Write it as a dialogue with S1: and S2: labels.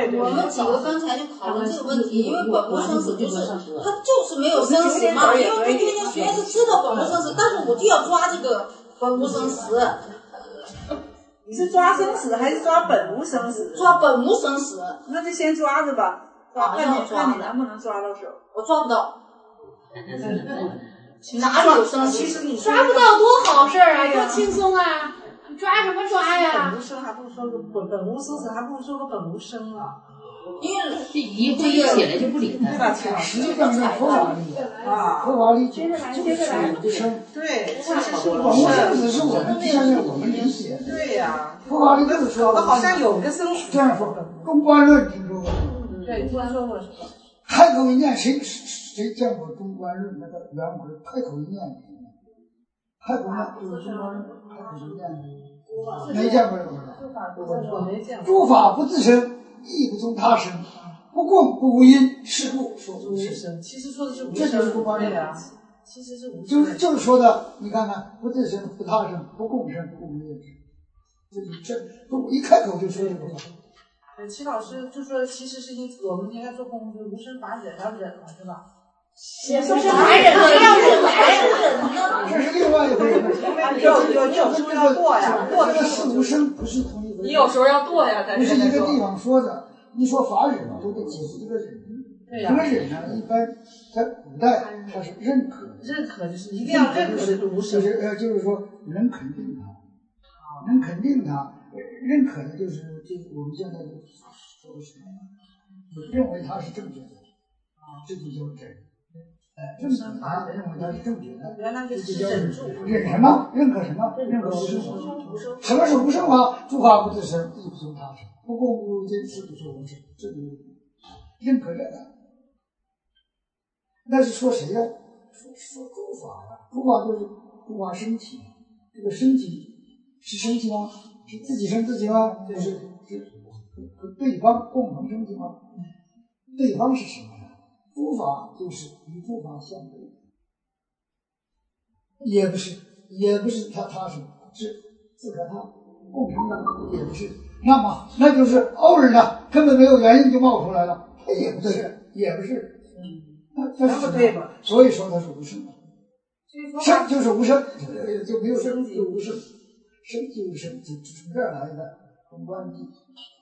S1: 我们几个刚才就讨论这个问题，因为本无生死就是他就是没有生死嘛，因为我天天学是知道本无生死，但是我就要抓这个本无生死。
S2: 你是抓生死还是抓本无生死？
S1: 抓本无生死。
S2: 那就先抓着吧，看你能不能抓到手。
S1: 我抓不到。哪里有生死？
S2: 其实你
S3: 抓不到多好事啊，多轻松啊！你抓什么抓呀？
S2: 本无生还不如说个本无生死，还不如说个本无生啊。
S1: 因为
S4: 这一会议起来就不理他，
S2: 对吧？
S5: 实际上是佛法里啊，佛法里就是无生。
S2: 对，其实是
S5: 本无生死是我们现在我们理解。
S2: 对呀，
S5: 佛法里就是说，
S2: 好像有个生死。
S5: 这样说，中观论听说过？
S2: 对，听说过。
S5: 开口一念，谁见过中观论那个原文？开口一念，开口念就是中观论，开口一念，没见过这个文。
S2: 我没见过。
S5: 诸法不自生，亦不从他生，不共不无因，是故说无生。
S2: 其实说的是无生，
S5: 这就是中观论
S2: 啊。其实是无生。
S5: 就是说的，你看看，不自生，不他生，不共生，不无因。这一开口就说这个话。
S2: 齐老师就说，其实是我们应该做功夫，无生法忍要忍了，是吧？
S3: 无生法忍了，要忍
S5: 呢？这是另外一回事。
S2: 你有时候要剁呀，剁
S5: 这个是无生不是同一回事。
S2: 你有时候要剁呀，
S5: 不是一个地方说的。你说法忍嘛，都得解释这个忍。这个忍呢，一般在古代它是认可，
S2: 就是一定要认可的无生，
S5: 就是说能肯定它，能肯定它。认可的就是我们现在说的什么？认为它是正确的，这就叫忍。认可它，认为它是正确的，
S2: 原来就是
S5: 忍住。忍什么？认可什么？认可无生。什么是无生法？诸法不自生，亦不从他生，不共不无因，是不是无生？这就是认可这个。那是说谁呀？说诸法呀。诸法就是诸法身体，这个身体是身体吗？是自己生自己吗？是和对方共同生体吗？对方是什么呢？诸法就是与诸法相对，也不是他是自可他共生的，也不是。那就是偶尔的，根本没有原因就冒出来了，也不对，也不是。那是对吧？所以说它是无生的，生就是无生，就没有生就无生。生就生，就从这儿来的，从观地。